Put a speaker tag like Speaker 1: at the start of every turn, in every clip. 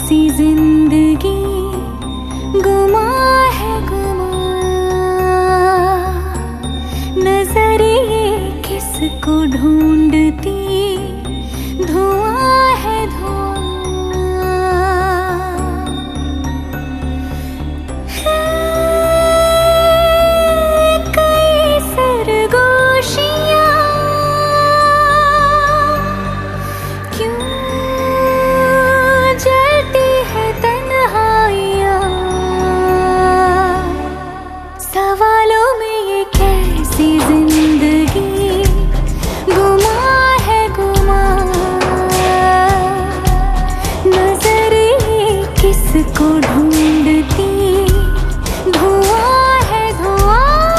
Speaker 1: कैसी जिंदगी गुमा है गुमा, नजर ये किसको ढूंढती धुआं है सवालों में ये कैसी जिंदगी गुमा है गुमा, नजर ये किसको ढूंढती धुआं है धुआं।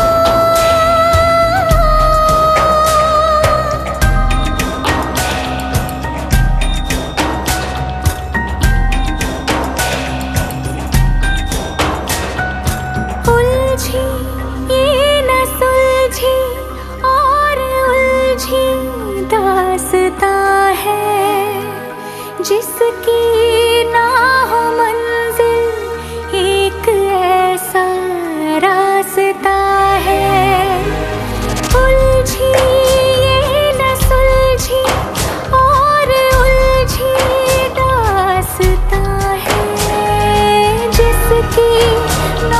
Speaker 1: उलझी ये न सुलझी और उलझी दास्तां है, जिसकी ना हो मंजिल एक ऐसा रास्ता है। उलझी ये न सुलझी और उलझी दास्तां है, जिसकी ना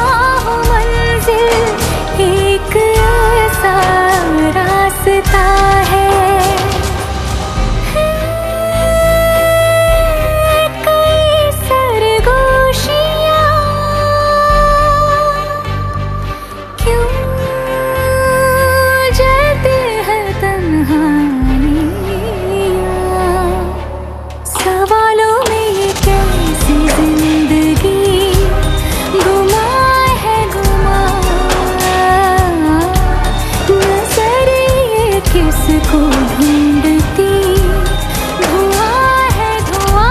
Speaker 1: एक ऐसा रास्ता है। कई सरगोशियां क्यों जलती है तन्हाइयां, सवालों में ये कैसी जिंदगी गुमा है गुमा, किसको ढूंढती धुआं है धुआं।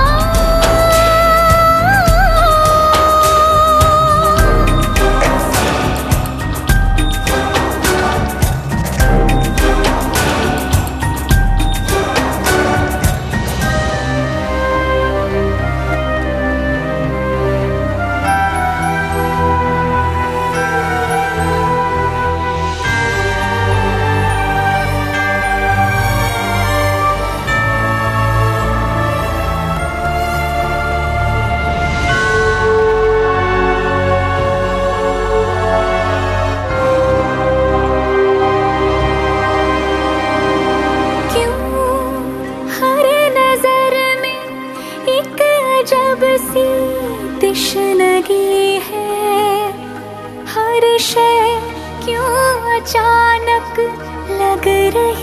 Speaker 1: जब सी तिश्नगी है, हर शय क्यों अचानक लग रही